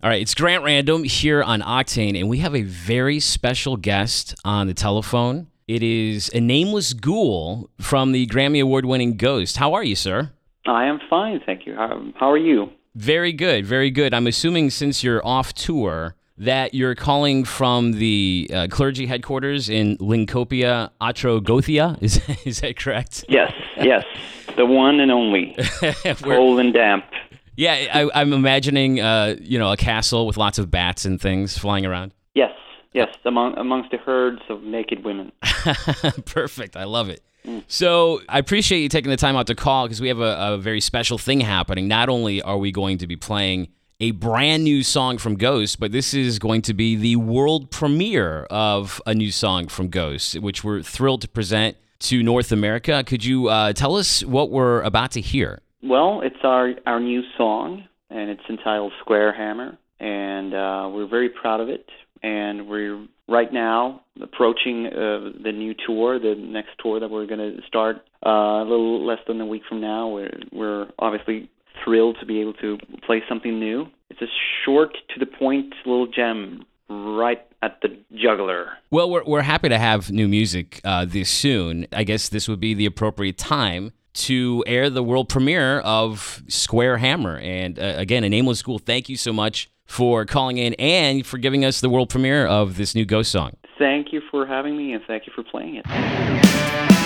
All right, it's Grant Random here on Octane, and we have a very special guest on the telephone. It is a nameless ghoul from the Grammy Award-winning Ghost. How are you, sir? I am fine, thank you. How are you? Very good, very good. I'm assuming since you're off tour that you're calling from the clergy headquarters in Lincopia, Atrogothia. Is that correct? Yes, the one and only. Cold and damp. Yeah, I'm imagining, a castle with lots of bats and things flying around. Yes, amongst the herds of naked women. Perfect, I love it. So I appreciate you taking the time out to call because we have a very special thing happening. Not only are we going to be playing a brand new song from Ghost, but this is going to be the world premiere of a new song from Ghost, which we're thrilled to present to North America. Could you tell us what we're about to hear? Well, it's our new song, and it's entitled Square Hammer, and we're very proud of it. And we're right now approaching the new tour, the next tour that we're going to start a little less than a week from now. We're obviously thrilled to be able to play something new. It's a short, to-the-point little gem right at the jugular. Well, we're happy to have new music this soon. I guess this would be the appropriate time to air the world premiere of Square Hammer. And again, a nameless ghoul, thank you so much for calling in and for giving us the world premiere of this new Ghost song. Thank you for having me, and thank you for playing it.